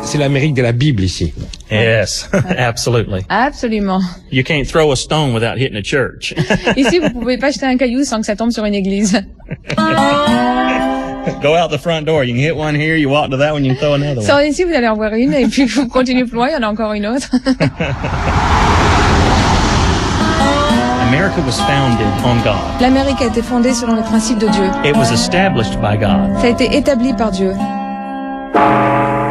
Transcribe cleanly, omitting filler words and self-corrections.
C'est l'Amérique de la Bible ici. Yes, absolutely. Absolument. You can't throw a stone without hitting a church. Ici, vous pouvez pas jeter un caillou sans que ça tombe sur une église. Go out the front door. You can hit one here, you walk to that one, you can throw another one. Sors ici, vous allez en voir une, et puis vous continuez plus loin, il y en a encore une autre. America was founded on God. L'Amérique a été fondée selon les principes de Dieu. It was established by God. Ça a été établi par Dieu.